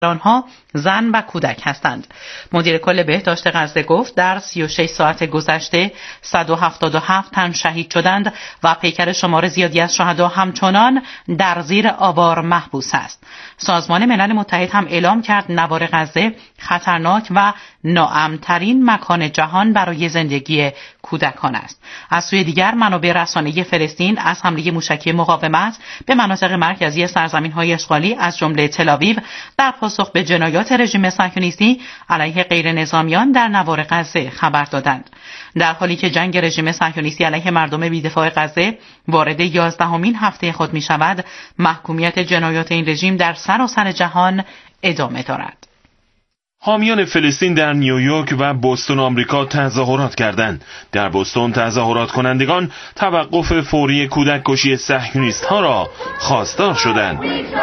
آنها زن و کودک هستند. مدیر کل بهداشت غزه گفت در 36 ساعت گذشته 177 تن شهید شدند و پیکر شمار زیادی از شهدا همچنان در زیر آوار محبوس است. سازمان ملل متحد هم اعلام کرد نوار غزه خطرناک و ناامن‌ترین مکان جهان برای زندگی کودکان است. از سوی دیگر منابع رسانه‌ای فلسطین از حمله موشکی مقاومت به مناطق مرکزی سرزمین‌های اشغالی از جمله تل‌آویو در پاسخ به جنایات رژیم صهیونیستی علیه غیر نظامیان در نوار غزه خبر دادند. در حالی که جنگ رژیم صهیونیستی علیه مردم بی‌دفاع غزه وارد 11مین هفته خود می‌شود، محکومیت جنایات این رژیم در سراسر جهان ادامه دارد. حامیان فلسطین در نیویورک و بوستون آمریکا تظاهرات کردند. در بوستون تظاهرات کنندگان توقف فوری کودک کشی صهیونیست‌ها را خواستار شدند.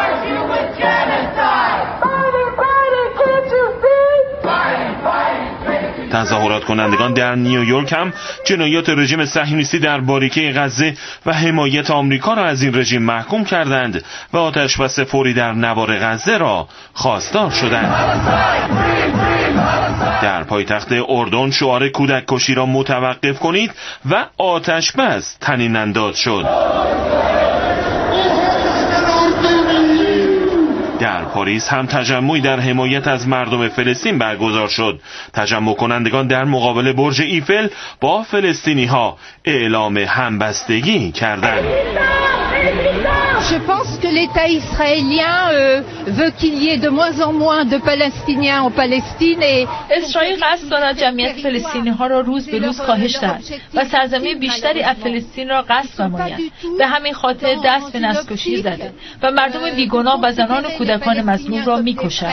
تظاهرات کنندگان در نیویورک هم جنایات رژیم صهیونیستی در باریکه غزه و حمایت آمریکا را از این رژیم محکوم کردند و آتش‌بس فوری در نوار غزه را خواستار شدند. در پایتخت اردن شعار کودک کشی را متوقف کنید و آتش‌بس طنین انداز شد. در پاریس هم تجمعی در حمایت از مردم فلسطین برگزار شد. تجمع کنندگان در مقابل برج ایفل با فلسطینی‌ها اعلام همبستگی کردند. Je pense que l'État israélien veut qu'il y ait de moins en moins de Palestiniens en Palestine et اسرائیل قصد دارد جمعیت فلسطینی‌ها را روز به روز کاهش دهد و سرزمین بیشتری از فلسطین را غصب نماید. به همین خاطر دست به نسل‌کشی زده و مردم بیگناه و زنان و کودکان مظلوم را می‌کشد.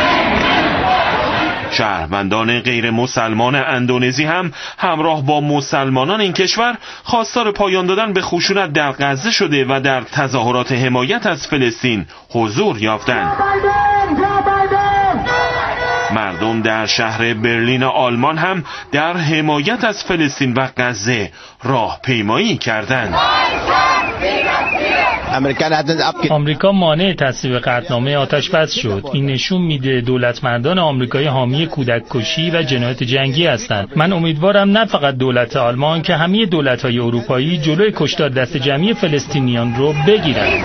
شهروندان غیر مسلمان اندونزی هم همراه با مسلمانان این کشور خواستار پایان دادن به خشونت در غزه شده و در تظاهرات حمایت از فلسطین حضور یافتند. مردم در شهر برلین آلمان هم در حمایت از فلسطین و غزه راهپیمایی کردند. آمریکا مانع تصویب قطعنامه آتش‌بس شد. این نشون میده دولتمندان آمریکایی حامی کودک کشی و جنایات جنگی هستند. من امیدوارم نه فقط دولت آلمان که همه دولت‌های اروپایی جلوی کشتار دست جمعی فلسطینیان رو بگیرند.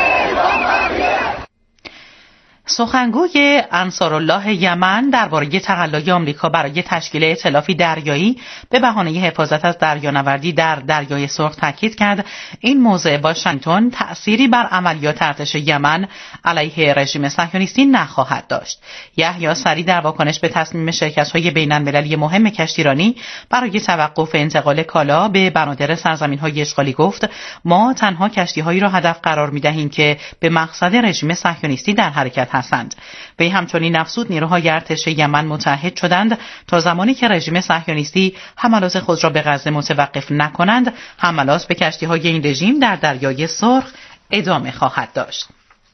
سخنگوی انصارالله یمن درباره تقلای آمریکا برای تشکیل ائتلافی دریایی به بهانه حفاظت از دریانوردی در دریای سرخ تاکید کرد این موضع واشنگتن تأثیری بر عملیات ارتش یمن علیه رژیم صهیونیستی نخواهد داشت. یحیی سری در واکنش به تصمیم شرکت‌های بین‌المللی مهم کشتیرانی برای توقف انتقال کالا به بنادر سرزمین‌های اشغالی گفت ما تنها کشتی‌هایی را هدف قرار می‌دهیم که به مقصد رژیم صهیونیستی در حرکت هستند. وی همچنین افزود نیروهای ارتش یمن متحد شدند تا زمانی که رژیم صهیونیستی حملات خود را به غزه متوقف نکنند، حملات به کشتی‌های این رژیم در دریای سرخ ادامه خواهد داشت.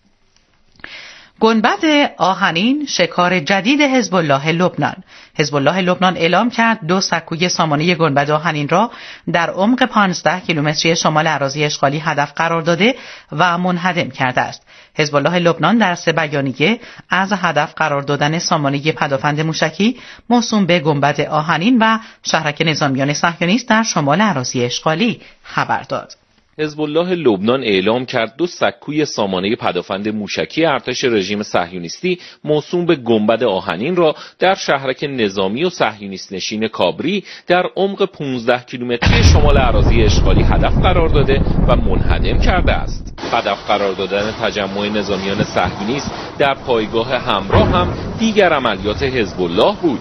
گنبد آهنین شکار جدید حزب الله لبنان. حزب الله لبنان اعلام کرد 2 سکوی سامانه گنبد آهنین را در عمق 15 کیلومتری شمال اراضی اشغالی هدف قرار داده و منهدم کرده است. حزب الله لبنان در 3 بیانیه از هدف قرار دادن سامانه پدافند موشکی موسوم به گنبد آهنین و شهرک نظامیان صهیونیست در شمال اراضی اشغالی خبر داد. حزب الله لبنان اعلام کرد 2 سکوی سامانه پدافند موشکی ارتش رژیم صهیونیستی موسوم به گنبد آهنین را در شهرک نظامی و صهیونیست نشین کابری در عمق 15 کیلومتری شمال اراضی اشغالی هدف قرار داده و منهدم کرده است. هدف قرار دادن تجمع نظامیان صهیونیست در پایگاه همراه هم دیگر عملیات حزب الله بود.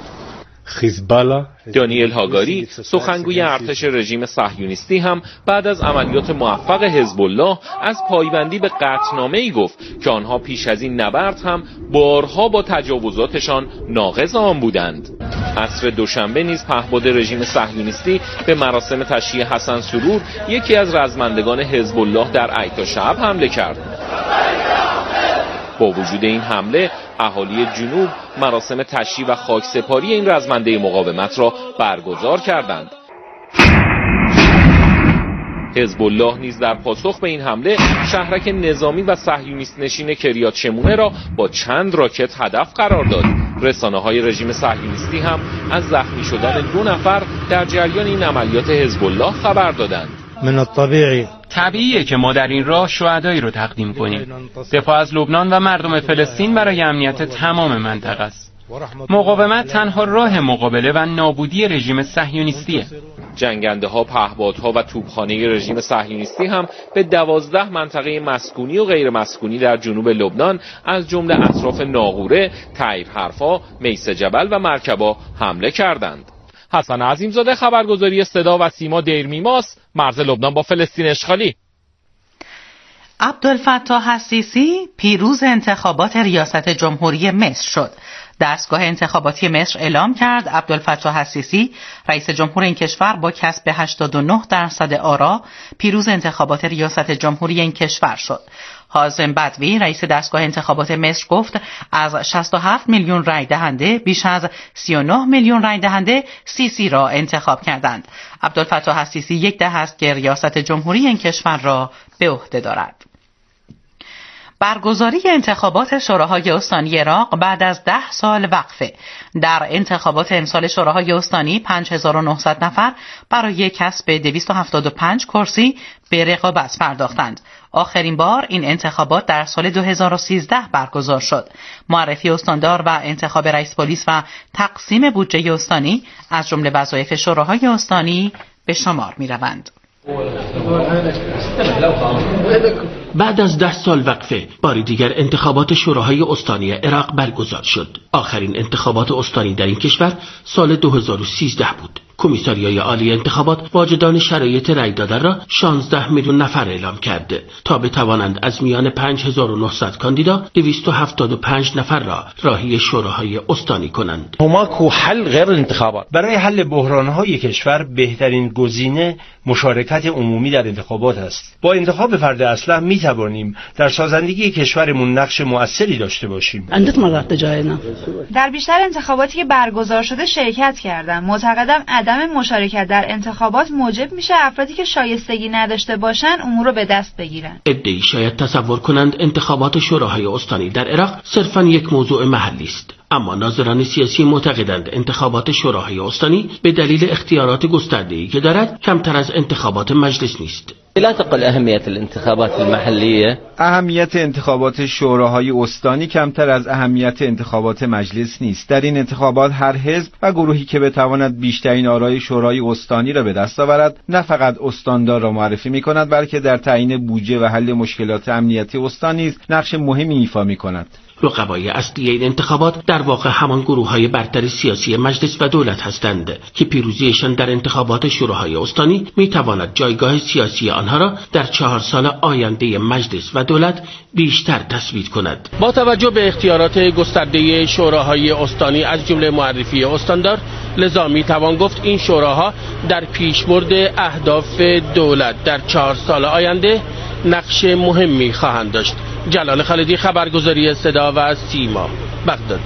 دانیل هاگاری سخنگوی ارتش رژیم صهیونیستی هم بعد از عملیات موفق حزب الله از پایبندی به قطعنامه‌ای گفت که آنها پیش از این نبرد هم بارها با تجاوزاتشان ناقض آن بودند. عصر دوشنبه نیز پهپاد رژیم صهیونیستی به مراسم تشییع حسن سرور یکی از رزمندگان حزب الله در ایتا شعب حمله کرد. با وجود این حمله اهالی جنوب مراسم تشییع و خاکسپاری این رزمنده مقاومت را برگزار کردند. حزب الله نیز در پاسخ به این حمله شهرک نظامی و صهیونیست نشین کریات شمونه را با چند راکت هدف قرار داد. رسانه‌های رژیم صهیونیستی هم از زخمی شدن 2 نفر در جریان این عملیات حزب الله خبر دادند. من طبیعیه که ما در این راه شهدایی رو تقدیم کنیم. دفاع از لبنان و مردم فلسطین برای امنیت تمام منطقه است. مقاومت تنها راه مقابله و نابودی رژیم صهیونیستیه. جنگنده ها، پهپادها و توپخانه رژیم صهیونیستی هم به 12 منطقه مسکونی و غیر مسکونی در جنوب لبنان از جمله اطراف ناقوره، طیر حرفا، میس جبل و مرکبا حمله کردند. حسن عظیمزاده، خبرگزاری صدا و سیما دیرمیماس، مرز لبنان با فلسطین اشغالی. عبدالفتاح السیسی پیروز انتخابات ریاست جمهوری مصر شد. دستگاه انتخاباتی مصر اعلام کرد عبدالفتاح السیسی رئیس جمهور این کشور با کسب 89% آرا پیروز انتخابات ریاست جمهوری این کشور شد. حازم بدوی رئیس دستگاه انتخابات مصر گفت از 67 میلیون رای دهنده بیش از 39 میلیون رای دهنده سیسی را انتخاب کردند. عبدالفتاح السیسی 1 دهه است که ریاست جمهوری این کشور را به عهده دارد. برگزاری انتخابات شوراهای استانی عراق بعد از 10 سال وقفه. در انتخابات امسال شوراهای استانی 5900 نفر برای کسب 275 کرسی به رقابت پرداختند. آخرین بار این انتخابات در سال 2013 برگزار شد. معرفی استاندار و انتخاب رئیس پلیس و تقسیم بودجه استانی از جمله وظایف شوراهای استانی به شمار می‌روند. بعد از 10 سال وقفه باری دیگر انتخابات شوراهای استانی عراق برگزار شد. آخرین انتخابات استانی در این کشور سال 2013 بود. کمیساریای عالی انتخابات واجدان شرایط رای دادن را 16 میلیون نفر اعلام کرده تا بتوانند از میان 5900 کاندیدا 275 نفر را راهی شوراهای استانی کنند. هناك حل غیر الانتخابات. برای حل بحران‌های کشور بهترین گزینه مشارکت عمومی در انتخابات است. با انتخاب فرد اصلح می توانیم در سازندگی کشورمون نقش مؤثری داشته باشیم. در بیشتر انتخاباتی که برگزار شده شرکت کردم. معتقدم عدم مشارکت در انتخابات موجب میشه افرادی که شایستگی نداشته باشن امور رو به دست بگیرن. عده‌ای شاید تصور کنند انتخابات شوراهای استانی در عراق صرفاً یک موضوع محلی است. اما ناظران سیاسی معتقدند انتخابات شوراهای استانی به دلیل اختیارات گسترده‌ای که دارد کمتر از انتخابات مجلس نیست. لا تقل اهمیت الانتخابات المحلیه. اهمیت انتخابات شوراهای استانی کمتر از اهمیت انتخابات مجلس نیست. در این انتخابات هر حزب و گروهی که بتواند بیشترین آرای شورای استانی را به دست آورد نه فقط استاندار را معرفی می‌کند بلکه در تعیین بودجه و حل مشکلات امنیتی استان نیز نقش مهمی ایفا می‌کند. رقبای اصلی این انتخابات در واقع همان گروه‌های برتر سیاسی مجلس و دولت هستند که پیروزیشان در انتخابات شوراهای استانی می‌تواند جایگاه سیاسی آنها را در 4 سال آینده مجلس و دولت بیشتر تثبیت کند. با توجه به اختیارات گسترده شوراهای استانی از جمله معرفی استاندار، لذا می‌توان گفت این شوراها در پیشبرد اهداف دولت در 4 سال آینده نقش مهمی خواهند داشت. جلال خالدی، خبرگزاری صدا و سیما، بغداد.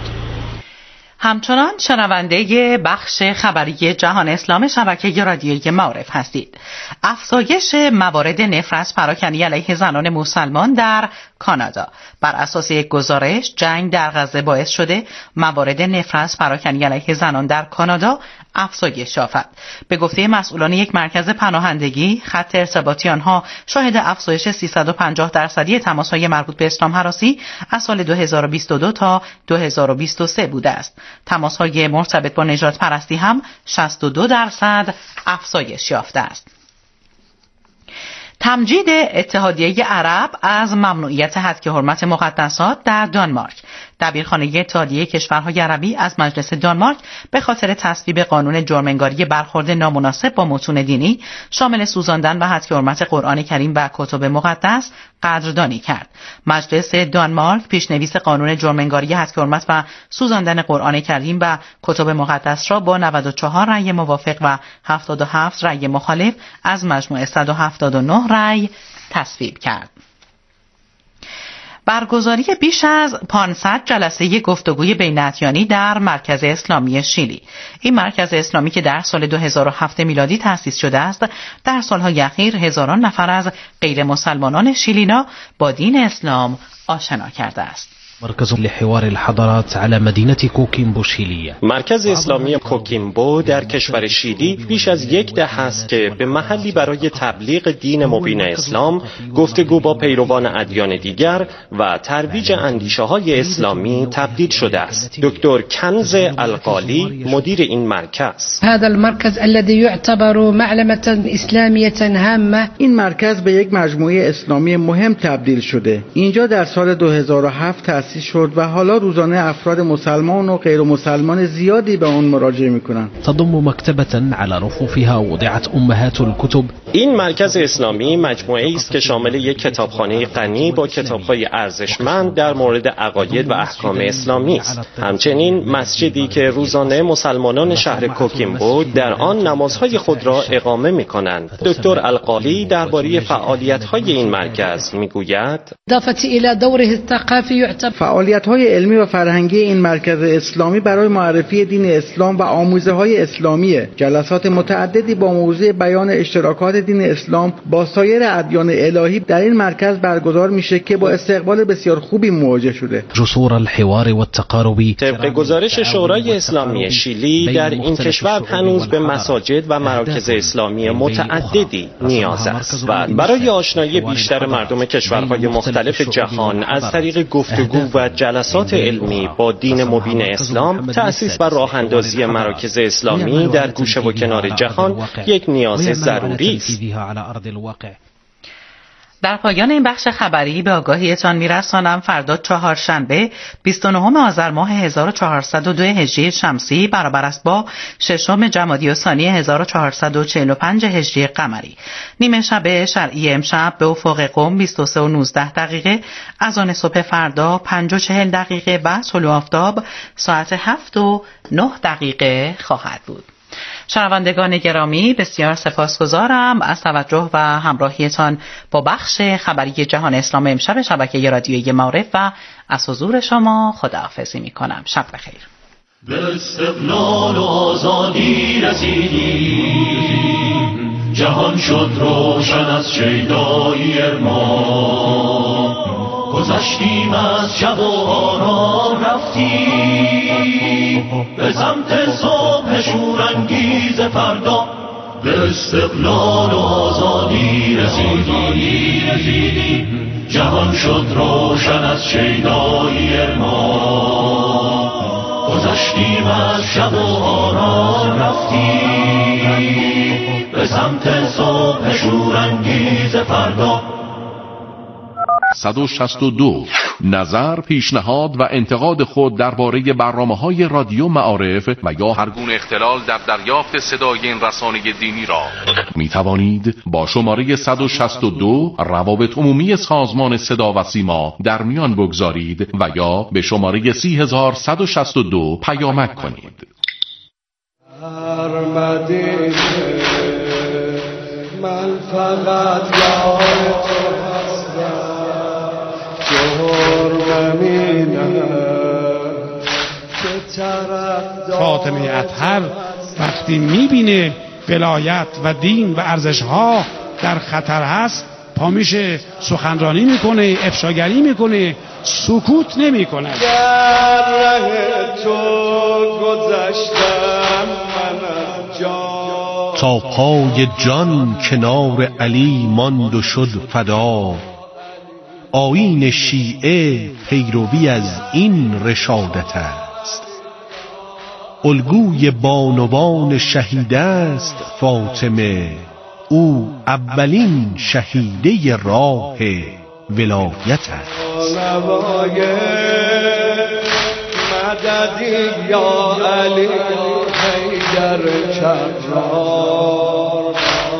همچنان شنونده بخش خبری جهان اسلام شبکه رادیویی معارف هستید. افزایش موارد نفرت پراکنی علیه زنان مسلمان در کانادا. بر اساس یک گزارش، جنگ در غزه باعث شده موارد نفرت پراکنی علیه زنان در کانادا افزایش یافت. به گفته مسئولان یک مرکز پناهندگی، خط ارتباطی آنها شاهد افزایش 350% تماس‌های مربوط به اسلام هراسی از سال 2022 تا 2023 بوده است. تماس‌های مرتبط با نژاد پرستی هم 62% افزایش یافته است. تمجید اتحادیه عرب از ممنوعیت هتک حرمت مقدسات در دانمارک. دبیرخانه اتحادیه کشورهای عربی از مجلس دانمارک به خاطر تصویب قانون جرم‌انگاری برخورد نامناسب با متون دینی شامل سوزاندن و هتک حرمت قرآن کریم و کتب مقدس قدردانی کرد. مجلس دانمارک پیشنویس قانون جرم‌انگاری هتک حرمت و سوزاندن قرآن کریم و کتب مقدس را با 94 رأی موافق و 77 رأی مخالف از مجموع 179 رأی تصویب کرد. برگزاری بیش از 500 جلسه گفتگوی بین‌ادیانی در مرکز اسلامی شیلی. این مرکز اسلامی که در سال 2007 میلادی تأسیس شده است، در سالهای اخیر هزاران نفر از غیر مسلمانان شیلینا با دین اسلام آشنا کرده است. مرکز لحوار الحضارات على مدینه کوکیمبو شیلیه. مرکز اسلامی کوکیمبو در کشور شیلی بیش از یک دهه است که به محلی برای تبلیغ دین مبین اسلام، گفتگو با پیروان ادیان دیگر و ترویج اندیشه‌های اسلامی تبدیل شده است. دکتر کنز القالی مدیر این مرکز: هذا المركز الذي يعتبر معلمة اسلامیه هامه. این مرکز به یک مجموعه اسلامی مهم تبدیل شده. اینجا در سال 2007 تأسیس شد و حالا روزانه افراد مسلمان و غیر مسلمان زیادی به اون مراجعه میکنن. تضم مكتبة على رفوفها وضعت امهات الكتب. این مرکز اسلامی مجموعه‌ای است که شامل یک کتابخانه غنی با کتاب‌های ارزشمند در مورد عقاید و احکام اسلامی است. همچنین مسجدی که روزانه مسلمانان شهر کوکیمبو در آن نمازهای خود را اقامه می‌کنند. دکتر القالی درباره فعالیت‌های این مرکز می‌گوید: اضافه الى دوره الثقافي يعتبر فعالیت‌های علمی و فرهنگی این مرکز اسلامی برای معرفی دین اسلام و آموزه‌های اسلامی. جلسات متعددی با موضوع بیان اشتراکات دین اسلام با سایر ادیان الهی در این مرکز برگزار میشه که با استقبال بسیار خوبی مواجه شده. جسور الحوار والتقارب. طبق گزارش شورای اسلامی شیلی در این کشور هنوز به مساجد و مراکز اسلامی متعددی نیاز است و برای آشنایی بیشتر مردم کشورهای مختلف جهان از طریق گفتگو و جلسات علمی با دین مبین اسلام، تأسیس و راه اندازی مراکز اسلامی در گوشه و کنار جهان یک نیاز ضروری است. در پایان این بخش خبری به آگاهیتان میرسانم فردا چهارشنبه 29 آذر ماه 1402 هجری شمسی برابر است با 6 جمادی الثانی 1445 هجری قمری. نیمه شب شرعی امشب به افق قم 23:19 از آن صبح فردا 5:40 و طلوع آفتاب ساعت 7:09 خواهد بود. شنوندگان گرامی، بسیار سپاسگزارم از توجه و همراهیتان با بخش خبری جهان اسلام امشب شبکه رادیویی معارف و از حضور شما خداحافظی می‌کنم. شب بخیر. به استقلال و آزادی رسیدیم، جهان شد روشن از شیدایی ارمان، گذشتیم از شب و آرام رفتیم به سمت صبح شورانگیز فردا. به استقلال و آزادی رسیدیم، جهان شد روشن از شیدایی ارمان، گذشتیم از شب و آرام رفتیم به سمت صبح شورانگیز فردا. 162 نظر، پیشنهاد و انتقاد خود درباره برنامه‌های رادیو معارف و یا هر گونه اختلال در دریافت صدای این رسانه دینی را می توانید با شماره 162 روابط عمومی سازمان صدا و سیما در میان بگذارید و یا به شماره 30162 پیامک کنید. من فقط یاد تو هستم، فاطمه اطهر وقتی میبینه ولایت و دین و ارزش‌ها در خطر هست، پا میشه سخنرانی میکنه، افشاگری میکنه، سکوت نمیکنه. در ره تو گذشتم منم جان، تا پای جان کنار علی ماند و شد فدا. آیین شیعه پیروی از این رشادت است، الگوی بانوان شهید است فاطمه، او اولین شهیده راه ولایت است. مددی یا علی حیدر کرار،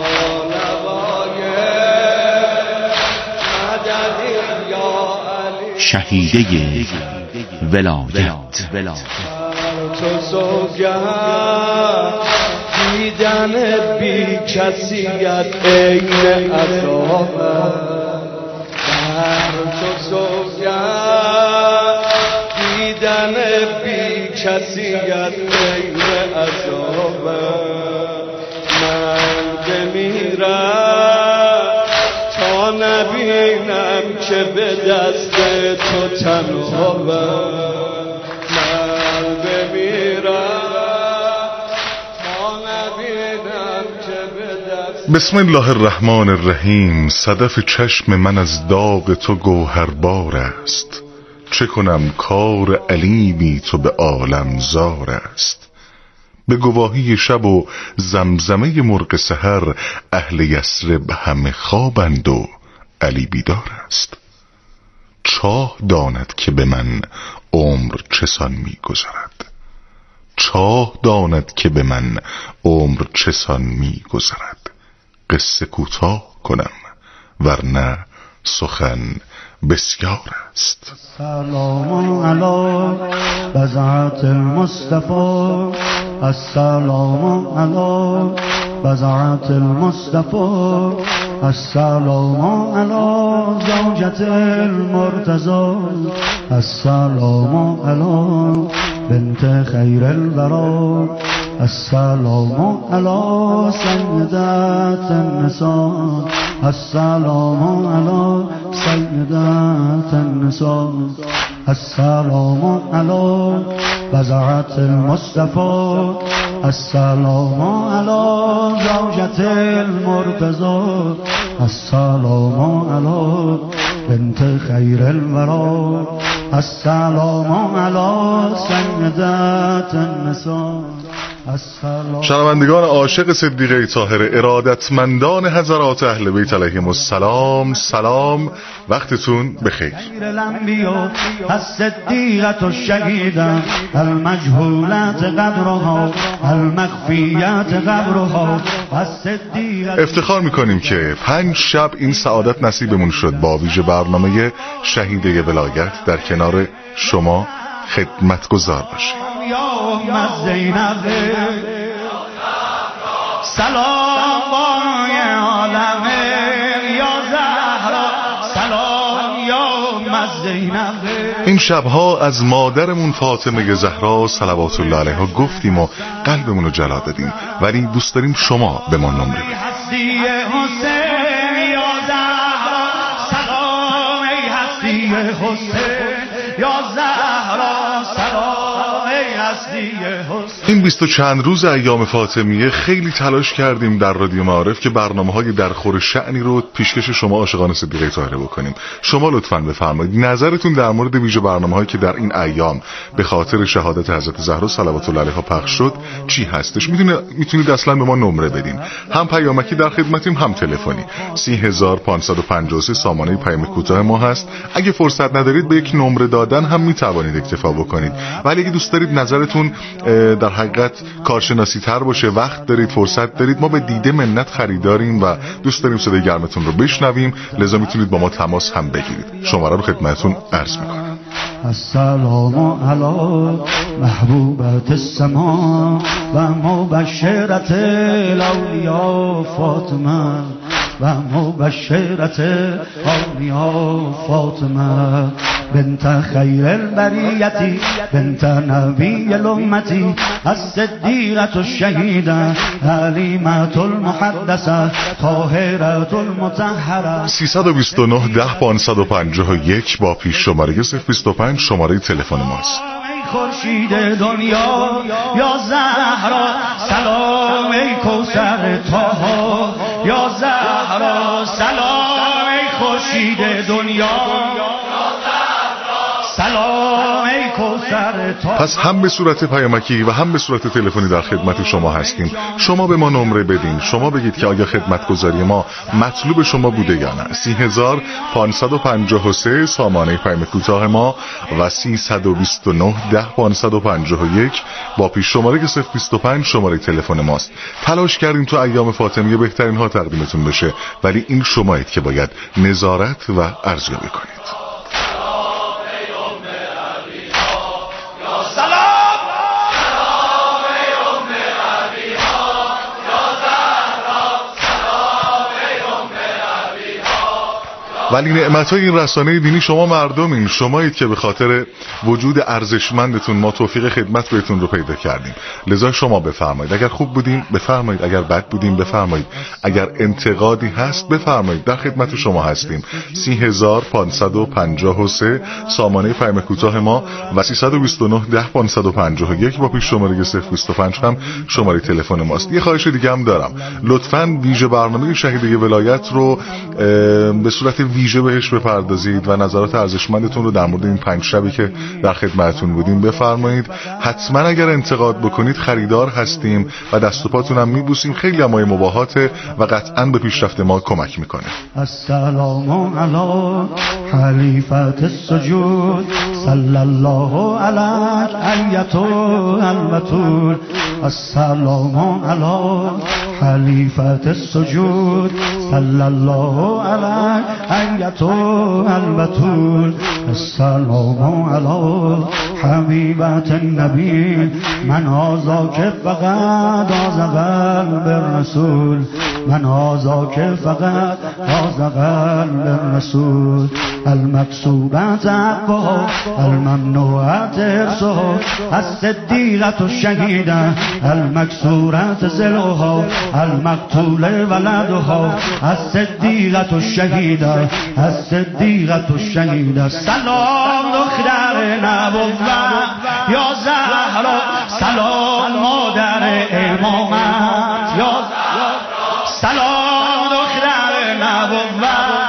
شهیده ولایت. تو سوگند دیدن بی کسیت عین عذاب، تو سوگند دیدن بی کسیت غیر عذابم من بمیرم تا نبینم که به دست تو تنابم من بمیرم تا نبینم که به دست. بسم الله الرحمن الرحیم. صدف چشم من از داغ تو گوهربار است، چه کنم کار علیمی تو به عالم زار است. به گواهی شب و زمزمه مرغ سحر اهل یثرب همه خوابند و علی بیدار است. چاه داند که به من عمر چسان می گذرد، چاه داند که به من عمر چسان می گذرد. قصه کوتاه کنم ورنه سخن بسیار است. السلام علی بضعة المصطفى، السلام علی بضعة المصطفى، السلام علی زوجة المرتضى، السلام علی بنت خیر الورى، السلام علی سیدات النساء، السلام علی سیدات النساء، السلام علی بضعة المصطفى، السلام علی زوجة المرتضى، السلام علی بنت خیر الورى، السلام علی سیدات النساء. شنوندگان عاشق صدیقه طاهره، ارادتمندان حضرات اهل بیت علیهم السلام، سلام، وقتتون بخیر. الصدیقة الشهیدة المجهولات قدرها المخفیات قبرها. افتخار میکنیم که 5 شب این سعادت نصیبمون شد با ویژه برنامه شهیده ولایت در کنار شما خدمتگزار باشیم. سلام بای عالم یا زهرا، سلام یا زینب. این شبها از مادرمون فاطمه زهرا صلوات الله علیها گفتیم و قلبمون رو جلا دادیم، ولی دوست داریم شما به ما نمره بدید. هستی حسین یا زهرا، سلام ای هستی حسین یا زهرا، سلام. این 20 و چند روز ایام فاطمیه خیلی تلاش کردیم در رادیو معارف که برنامه‌های در خور شأنی رو پیشکش شما عاشقان صدیقه طاهره بکنیم. شما لطفاً بفرمایید نظرتون در مورد ویژه برنامه‌هایی که در این ایام به خاطر شهادت حضرت زهرا صلوات الله علیها پخش شد چی هستش. میتونید اصلا به ما نمره بدین، هم پیامکی در خدمتیم هم تلفنی. 30553 سامانه پیام کوتاه ما هست. اگه فرصت ندارید به یک نمره دادن هم میتوانید اکتفا بکنید، ولی اگه دوست دارید نظرتون در حقیقت کارشناسی تر باشه، وقت دارید، فرصت دارید، ما به دیده منت خریداریم و دوست داریم صدای گرمتون رو بشنویم، لذا میتونید با ما تماس هم بگیرید. شماره رو خدمتتون عرض میکنم. السلام علی محبوبت السما و مبشرت الاولیاء فاطمه و مبشرت الاولیاء فاطمه بنت خیر البریتی بنت نبی الامتی الصدیقة الشهیده حلیمة المحدثه طاهرة المطهره. 329 10 551 با پیش شماره 025 شماره تلفن ماست. خورشید دنیا یا زهرا، سلام ای کوثر طه یا زهرا، سلام ای خورشید دنیا، سلام ای کوثر طه. پس هم به صورت پیامکی و هم به صورت تلفنی در خدمت شما هستیم. شما به ما نمره بدین، شما بگید که آیا خدمتگزاری ما مطلوب شما بوده یا نه. 30553 سامانه پیام کوتاه ما و 329 10 551 با پیش شماره 025 شماره تلفن ماست. تلاش کردیم تو ایام فاطمیه بهترین ها تقدیمتون بشه، ولی این شمایید که باید نظارت و ارزیابی کنید. ولی نعمت‌های این رسانه دینی شما مردمین، شمایید که به خاطر وجود ارزشمندتون ما توفیق خدمت بهتون رو پیدا کردیم. لذا شما بفرمایید، اگر خوب بودیم بفرمایید، اگر بد بودیم بفرمایید، اگر انتقادی هست بفرمایید، در خدمت شما هستیم. 30553 سامانه پیام کوتاه ما و 329 10 551 با پیش شماره 025 هم شماره تلفن ماست. یه خواهش دیگه هم دارم، لطفاً ویژه برنامه شهیدی ولایت رو به صورت ویژه بهش بپردازید و نظرات ارزشمندتون رو در مورد این 5 شبی که در خدمتتون بودیم بفرمایید. حتما اگر انتقاد بکنید خریدار هستیم و دست و پاتون هم میبوسیم. خیلی هم مباهاته و قطعاً به پیشرفت ما کمک میکنه. السلام علی خلیفة السجود صلی الله علیک ایتها البتول. السلام علی خلیفة السجود صلی الله علیک ایتها البتول. السلام علی حبیبة النبی من آزاک فقط آز قلب الرسول. من آزاک فقط آز قلب الرسول. المكسوبات عقبها الممنوعات ارسها الصديقة الشهيدة المكسورات زلها المقتول ولدها الصديقة الشهيدة الصديقة الشهيدة. سلام دختر نبوت یا زهرا، سلام مادر امامت یا زهرا، سلام دختر نبوت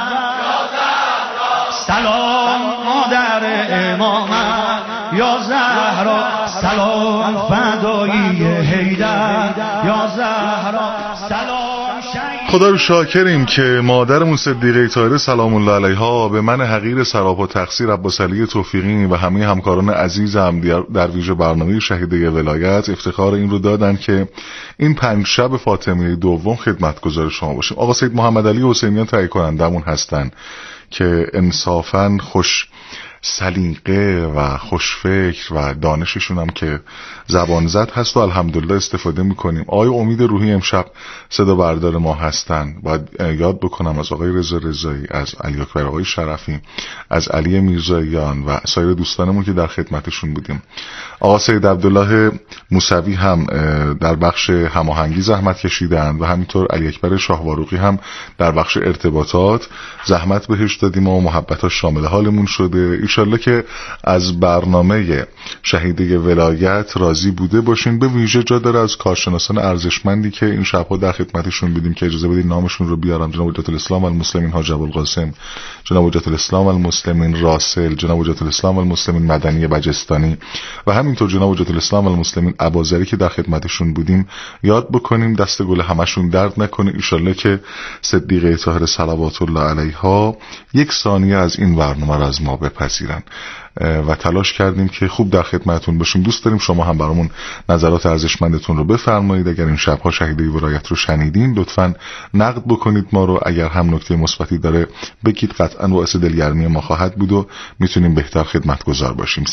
سلام مادر امامت یا زهرا، سلام فدایی حیدر یا زهرا، سلام شهید. خدا رو شاکریم که مادرمون صدیقه طاهره سلام الله علیها به من حقیر سراپا تقصیر عباس علی توفیقی و همه همکاران عزیزم در ویژه برنامه شهیدی ولایت افتخار این رو دادن که این 5 شب فاطمیه دوم خدمتگزار شما باشیم. آقا سید محمد علی حسینیان تهیه کنندمون هستن که انصافاً خوش سلیقه و خوشفکر و دانششون هم که زبان زد هست و الحمدلله استفاده میکنیم. آقای امید روحی امشب صدا بردار ما هستن. باید یاد بکنم از آقای رضا رضایی، از علی اکبر آقای شرفی، از علی میرزاییان و سایر دوستانمون که در خدمتشون بودیم. آقا سید عبدالله موسوی هم در بخش هماهنگی زحمت کشیدند و همینطور علی اکبر شاهواروقی هم در بخش ارتباطات زحمت بهش دادیم و محبتاش شامل حالمون شده. ایشالله که از برنامه شهیدی ولایت راضی بوده باشین. به ویژه جا داره از کارشناسان ارزشمندی که این شب‌ها در خدمتشون بودیم که اجازه بدید نامشون رو بیارم. جناب حجت الاسلام والمسلمین حاج ابوالقاسم، جناب حجت الاسلام والمسلمین راسل، جناب حجت الاسلام والمسلمین مدنی بجستانی و همینطور جناب حجت الاسلام والمسلمین اباظری که در خدمتشون بودیم یاد بکنیم، دست گل همشون درد نکنه. ایشالله که صدیقه طاهره صلوات الله علیها 1 ثانیه از این برنامه را از ما بپذیرن و تلاش کردیم که خوب در خدمتتون باشیم. دوست داریم شما هم برامون نظرات ارزشمندتون رو بفرمایید. اگر این شب‌ها شهیدی ولایت رو شنیدین لطفاً نقد بکنید ما رو. اگر هم نکته مثبتی داره بگید، قطعاً باعث دلگرمی ما خواهد بود و میتونیم بهتر خدمتگزار باشیم.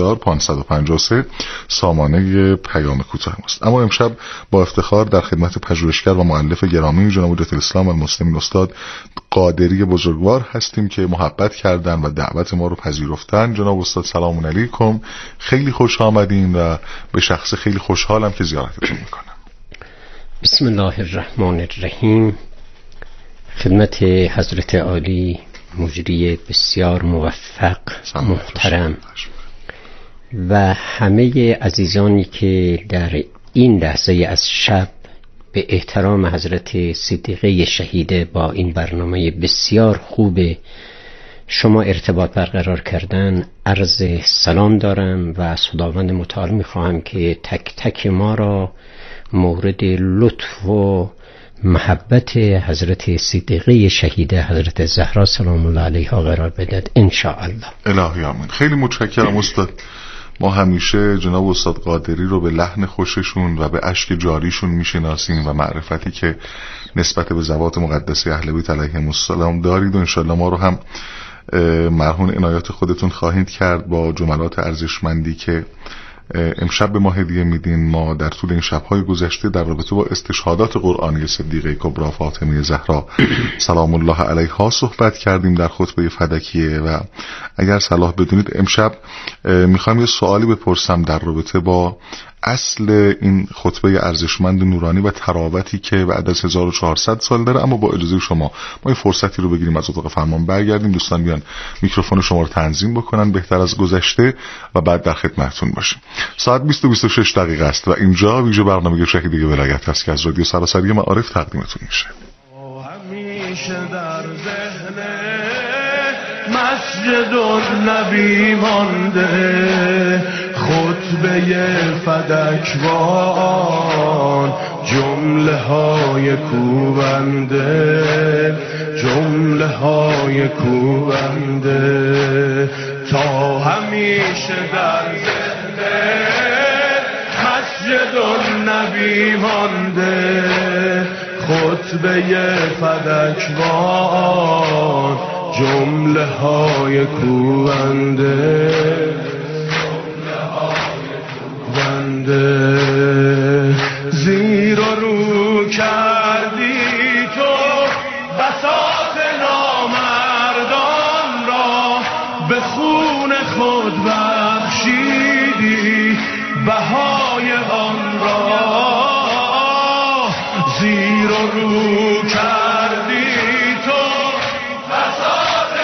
30553 سامانه پیام کوتاه ماست. اما امشب با افتخار در خدمت پژوهشگر و مؤلف گرامی جناب حجت الاسلام والمسلمین استاد قادری بزرگوار هستیم که محبت کردن و دعوت ما رو پذیرفتن. جناب استاد سلام علیکم، خیلی خوش آمدین و به شخص خیلی خوشحالم که زیارتتون میکنم. بسم الله الرحمن الرحیم. خدمت حضرت عالی مجری بسیار موفق محترم و همه عزیزانی که در این لحظه از شب به احترام حضرت صدیقه شهیده با این برنامه بسیار خوب شما ارتباط برقرار کردن عرض سلام دارم و از خداوند متعال میخواهم که تک تک ما را مورد لطف و محبت حضرت صدیقه شهیده حضرت زهرا سلام الله علیها قرار بدهد ان شاء الله. الهی آمین. خیلی متشکرم استاد. ما همیشه جناب استاد قادری رو به لحن خوششون و به اشک جاریشون میشناسیم و معرفتی که نسبت به ذوات مقدسه اهل بیت علیهم السلام دارید و انشالله ما رو هم مرهون عنایات خودتون خواهید کرد با جملات ارزشمندی که امشب به ما هدیه میدین. ما در طول این شب‌های گذشته در رابطه با استشهادات قرآنی صدیقه کبری فاطمه زهرا سلام الله علیها صحبت کردیم در خطبه فدکیه و اگر صلاح بدونید امشب میخوام یه سوالی بپرسم در رابطه با اصل این خطبه ارزشمند نورانی و تراوتی که بعد از 1400 سال داره. اما با اجازه شما ما این فرصتی رو بگیریم از اتاق فرمان برگردیم، دوستان بیان میکروفون شما رو تنظیم بکنن بهتر از گذشته و بعد در خدمتتون باشیم. ساعت 20:26 دقیقه است و اینجا ویژه برنامه شهیدی ولایت هست که از رادیو سراسری معارف تقدیمتون میشه. همیشه در ذهن مسجد النبی مانده خطبه فدکوان، جمله های کوبنده، جمله های کوبنده تا همیشه در ذهن مسجد النبی مانده خطبه فدکوان، جمله های کوبنده، زیر و رو کردی تو بساط نامردان را، به خون خود بخشیدی بهای آن را، زیر و رو کردی تو بساط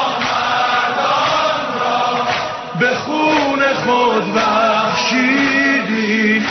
نامردان را، به خون خود بخشیدی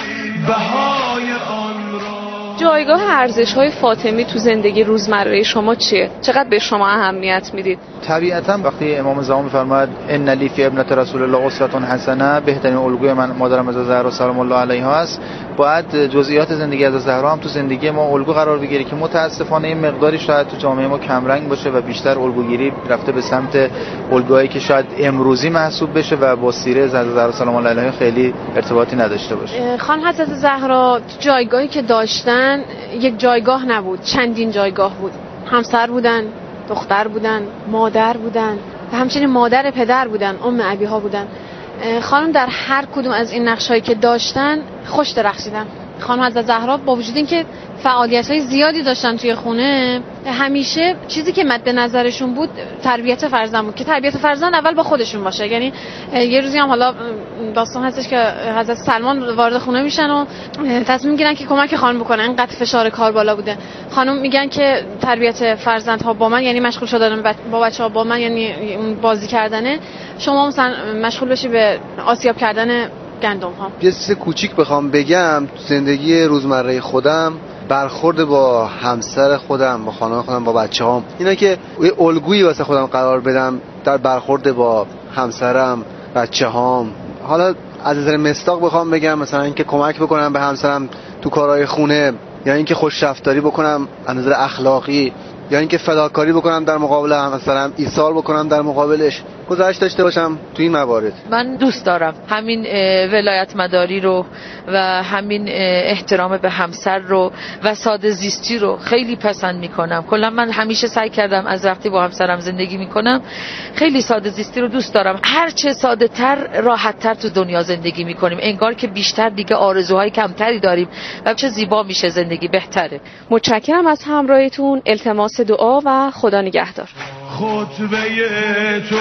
بهای آن را. جایگاه ارزش‌های فاطمی تو زندگی روزمره شما چیه؟ چقدر به شما اهمیت میدید؟ طبیعتاً وقتی امام زمان می‌فرماید ان لی فی ابنة رسول الله اسوة حسنه، بهترین الگوی من مادرم عزیزه زهرا سلام الله علیها است، باید جزئیات زندگی عزیزه زهرا هم تو زندگی ما الگو قرار بگیره که متاسفانه این مقداری شاید تو جامعه ما کمرنگ باشه و بیشتر الگوگیری رفته به سمت الگوهایی که شاید امروزی محسوب بشه و با سیره عزیزه زهرا سلام الله علیها خیلی ارتباطی نداشته باشه. خانم حضرت زهرا جایگاهی که داشتن یک جایگاه نبود، چندین جایگاه بود. همسر بودن، دختر بودن، مادر بودن و همچنین مادر پدر بودن، ام ابیها بودن. خانم در هر کدوم از این نقش‌هایی که داشتن خوش درخشیدن. خانم حضرت زهرا با وجود اینکه فعالیت‌های زیادی داشتن توی خونه، همیشه چیزی که مد نظرشون بود تربیت فرزند بود که تربیت فرزند اول با خودشون باشه. یعنی یه روزی هم حالا داستان هستش که حضرت سلمان وارد خونه میشن و تصمیم میگیرن که کمک خانم بکنن، اینقدر فشار کار بالا بوده. خانم میگن که تربیت فرزندها با من یعنی مشغول شدن با بچه‌ها با من، یعنی اون بازی کردنه، شما مثلا مشغول بشی به آسیاب کردن گندم ها. یه چیز کوچیک بخوام بگم، زندگی روزمره خودم برخورد با همسر خودم، با خانم خودم، با بچه‌هام، اینا که یه الگویی واسه خودم قرار بدم در برخورد با همسرم، بچه‌هام. حالا از نظر مصداق بخوام بگم مثلا اینکه کمک بکنم به همسرم تو کارهای خونه، یا اینکه خوش رفتاری بکنم از نظر اخلاقی، یا اینکه فداکاری بکنم در مقابل همسرم، ایثار بکنم در مقابلش، گذشت داشته باشم تو این موارد. من دوست دارم همین ولایت مداری رو و همین احترام به همسر رو و ساده زیستی رو خیلی پسند میکنم. کلا من همیشه سعی کردم از وقتی با همسرم زندگی میکنم خیلی ساده زیستی رو دوست دارم. هر چه ساده تر راحت تر تو دنیا زندگی میکنیم، انگار که بیشتر دیگه آرزوهای کمتری داریم و چه زیبا میشه زندگی، بهتره. متشکرم از همراهیتون، التماس دعا و خدا نگهدار. خطبه تو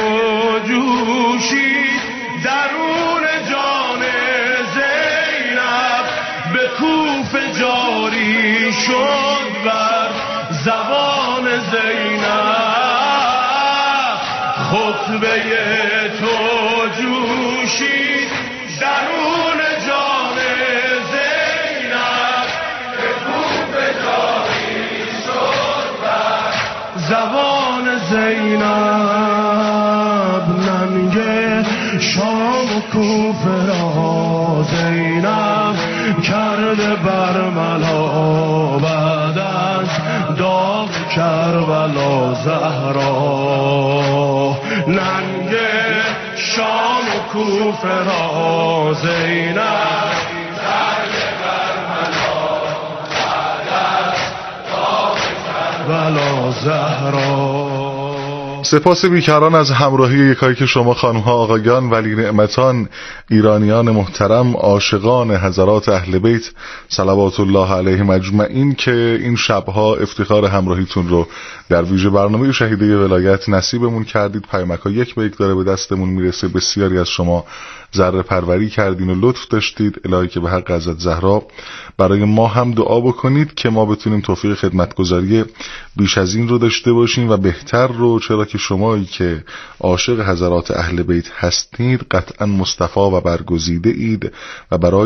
جوشید درون جان زینب، به کوف جاری شد بر زبان زینب. خطبه تو جوشید درون جان زینب، به کوف جاری شد بر زبان زینب. ننگه شام و کوفه را زینب کرده برملا، بعد از داغ کربلا زهرا. ننگه شام و کوفه را زینب کرده برملا، بعد از داغ کربلا زهرا. سپاس بیکران از همراهی یکایی که شما خانم‌ها، آقایان، ولی نعمتان، ایرانیان محترم، عاشقان حضرات اهل بیت صلوات الله علیهم اجمعین که این شبها افتخار همراهیتون رو در ویژه برنامه شهیده ولایت نصیبمون کردید. پیامک‌ها یک به یک داره به دستمون میرسه. بسیاری از شما ذره پروری کردین و لطف داشتید. الهی که به حق حضرت زهرا برای ما هم دعا بکنید که ما بتونیم توفیق خدمتگزاری بیش از این رو داشته باشیم و بهتر رو، چرا که شمایی که عاشق حضرات اهل بیت هستید قطعا مصطفی و برگزیده اید و برای